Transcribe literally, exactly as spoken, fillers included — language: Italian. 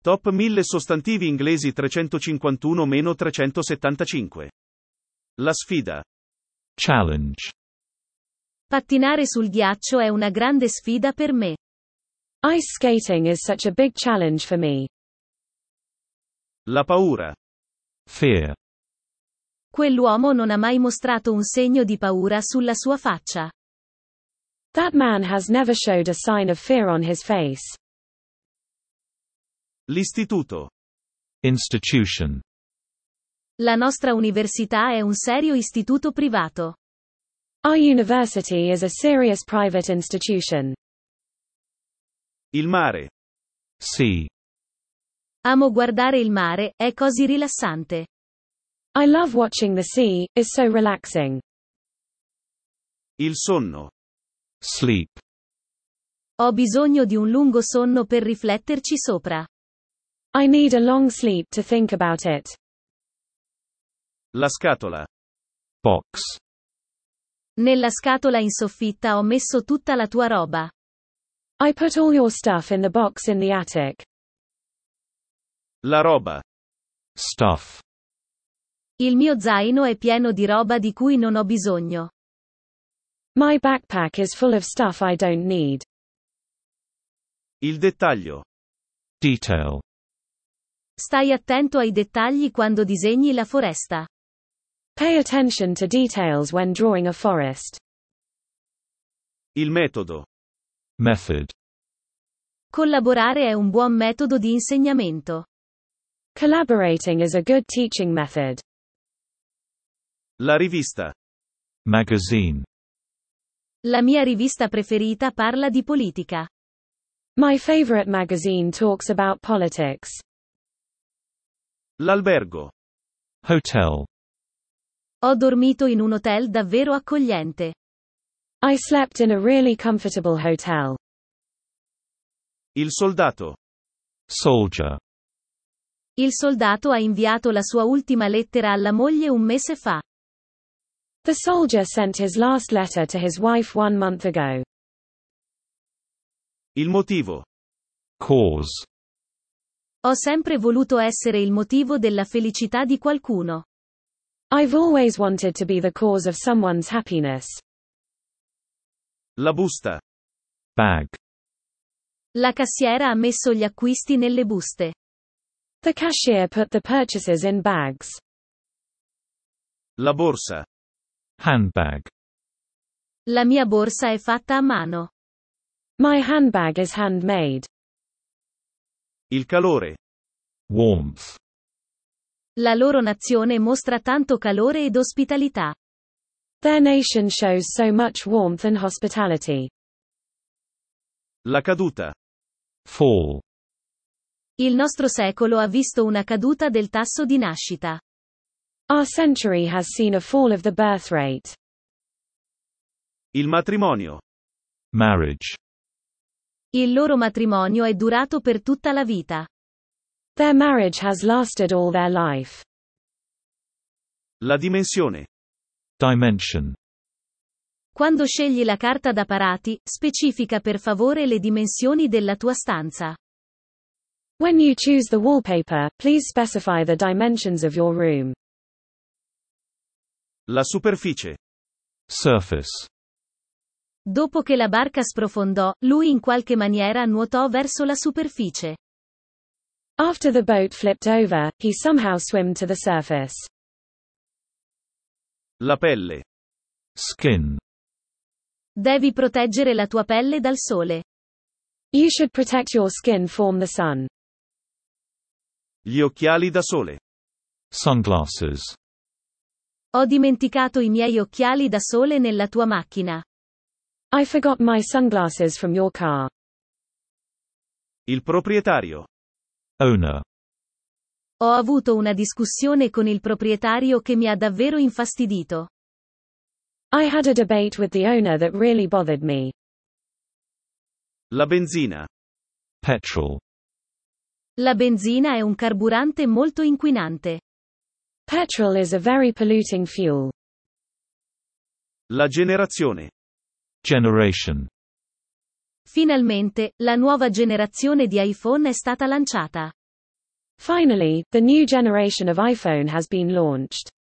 Top mille sostantivi inglesi trecentocinquantuno trecentosettantacinque. La sfida. Challenge. Pattinare sul ghiaccio è una grande sfida per me. Ice skating is such a big challenge for me. La paura. Fear. Quell'uomo non ha mai mostrato un segno di paura sulla sua faccia. That man has never showed a sign of fear on his face. L'istituto. Institution. La nostra università è un serio istituto privato. Our university is a serious private institution. Il mare. Sea. Amo guardare il mare, è così rilassante. I love watching the sea, it's so relaxing. Il sonno. Sleep. Ho bisogno di un lungo sonno per rifletterci sopra. I need a long sleep to think about it. La scatola. Box. Nella scatola in soffitta ho messo tutta la tua roba. I put all your stuff in the box in the attic. La roba. Stuff. Il mio zaino è pieno di roba di cui non ho bisogno. My backpack is full of stuff I don't need. Il dettaglio. Detail. Stai attento ai dettagli quando disegni la foresta. Pay attention to details when drawing a forest. Il metodo. Method. Collaborare è un buon metodo di insegnamento. Collaborating is a good teaching method. La rivista. Magazine. La mia rivista preferita parla di politica. My favorite magazine talks about politics. L'albergo. Hotel. Ho dormito in un hotel davvero accogliente. I slept in a really comfortable hotel. Il soldato. Soldier. Il soldato ha inviato la sua ultima lettera alla moglie un mese fa. The soldier sent his last letter to his wife one month ago. Il motivo. Cause. Ho sempre voluto essere il motivo della felicità di qualcuno. I've always wanted to be the cause of someone's happiness. La busta. Bag. La cassiera ha messo gli acquisti nelle buste. The cashier put the purchases in bags. La borsa. Handbag. La mia borsa è fatta a mano. My handbag is handmade. Il calore. Warmth. La loro nazione mostra tanto calore ed ospitalità. Their nation shows so much warmth and hospitality. La caduta. Fall. Il nostro secolo ha visto una caduta del tasso di nascita. Our century has seen a fall of the birth rate. Il matrimonio. Marriage. Il loro matrimonio è durato per tutta la vita. Their marriage has lasted all their life. La dimensione. Dimension. Quando scegli la carta da parati, specifica per favore le dimensioni della tua stanza. When you choose the wallpaper, please specify the dimensions of your room. La superficie. Surface. Dopo che la barca sprofondò, lui in qualche maniera nuotò verso la superficie. After the boat flipped over, he somehow swam to the surface. La pelle. Skin. Devi proteggere la tua pelle dal sole. You should protect your skin from the sun. Gli occhiali da sole. Sunglasses. Ho dimenticato i miei occhiali da sole nella tua macchina. I forgot my sunglasses from your car. Il proprietario. Owner. Ho avuto una discussione con il proprietario che mi ha davvero infastidito. I had a debate with the owner that really bothered me. La benzina. Petrol. La benzina è un carburante molto inquinante. Petrol is a very polluting fuel. La generazione. Generation. Finalmente, la nuova generazione di iPhone è stata lanciata. Finally, the new generation of iPhone has been launched.